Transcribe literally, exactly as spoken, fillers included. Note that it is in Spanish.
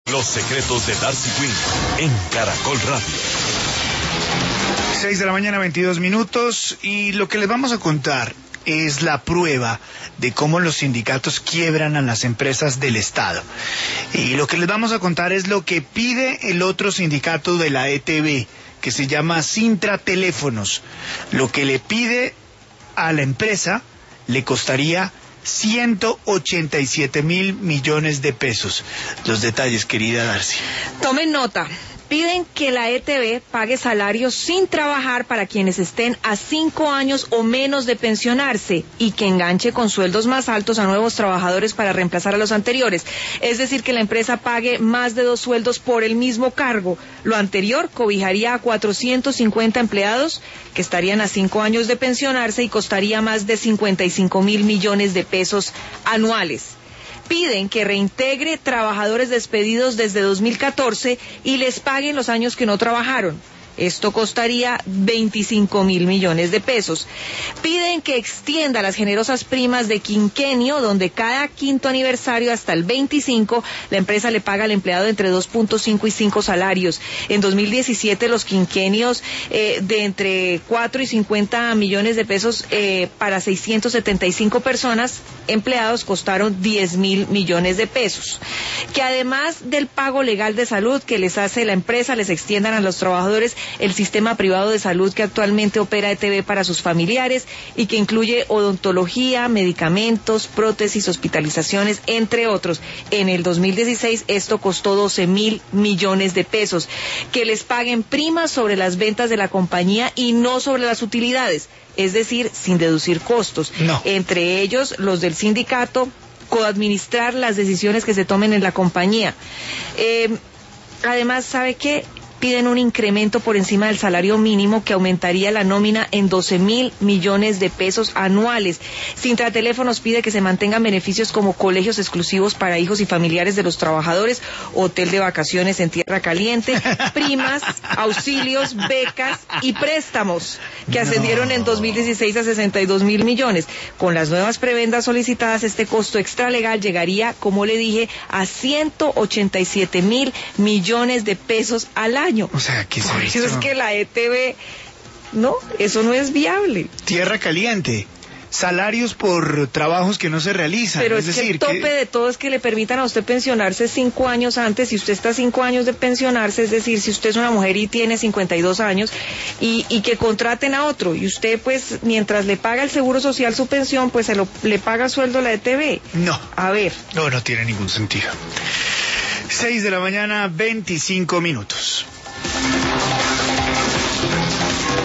Los secretos de Darcy Quinn en Caracol Radio. seis de la mañana, veintidós minutos, y lo que les vamos a contar es la prueba de cómo los sindicatos quiebran a las empresas del Estado. Y lo que les vamos a contar es lo que pide el otro sindicato de la E T B, que se llama Sintra Teléfonos. Lo que le pide a la empresa le costaría ciento ochenta y siete mil millones de pesos. Los detalles, querida Darcy. Tomen nota. Piden que la E T B pague salarios sin trabajar para quienes estén a cinco años o menos de pensionarse y que enganche con sueldos más altos a nuevos trabajadores para reemplazar a los anteriores. Es decir, que la empresa pague más de dos sueldos por el mismo cargo. Lo anterior cobijaría a cuatrocientos cincuenta empleados que estarían a cinco años de pensionarse y costaría más de cincuenta y cinco mil millones de pesos anuales. Piden que reintegre trabajadores despedidos desde dos mil catorce y les paguen los años que no trabajaron. Esto costaría veinticinco mil millones de pesos. Piden que extienda las generosas primas de quinquenio, donde cada quinto aniversario hasta el veinticinco, la empresa le paga al empleado entre dos punto cinco y cinco salarios. En dos mil diecisiete, los quinquenios eh, de entre cuatro y cincuenta millones de pesos eh, para seiscientas setenta y cinco personas, empleados, costaron diez mil millones de pesos. Que además del pago legal de salud que les hace la empresa, les extiendan a los trabajadores el sistema privado de salud que actualmente opera E T B para sus familiares y que incluye odontología, medicamentos, prótesis, hospitalizaciones, entre otros. En el dos mil dieciséis esto costó doce mil millones de pesos. Que les paguen primas sobre las ventas de la compañía y no sobre las utilidades, es decir, sin deducir costos. No. Entre ellos los del sindicato, coadministrar las decisiones que se tomen en la compañía. Eh, además, ¿sabe qué? Piden un incremento por encima del salario mínimo que aumentaría la nómina en doce mil millones de pesos anuales. Sintra Teléfonos pide que se mantengan beneficios como colegios exclusivos para hijos y familiares de los trabajadores, hotel de vacaciones en tierra caliente, primas, auxilios, becas y préstamos que ascendieron no. en dos mil dieciséis a sesenta y dos mil millones. Con las nuevas prebendas solicitadas, este costo extralegal llegaría, como le dije, a ciento ochenta y siete mil millones de pesos al año. O sea, ¿qué es Por esto? eso es que la E T B, no, eso no es viable. Tierra caliente, salarios por trabajos que no se realizan. Pero es, es decir, que el tope que... de todo es que le permitan a usted pensionarse cinco años antes. Si usted está cinco años de pensionarse, es decir, si usted es una mujer y tiene cincuenta y dos años, y, y que contraten a otro, y usted, pues, mientras le paga el Seguro Social su pensión, pues se lo, le paga sueldo a la E T B. No. A ver. No, no tiene ningún sentido. seis de la mañana, veinticinco minutos.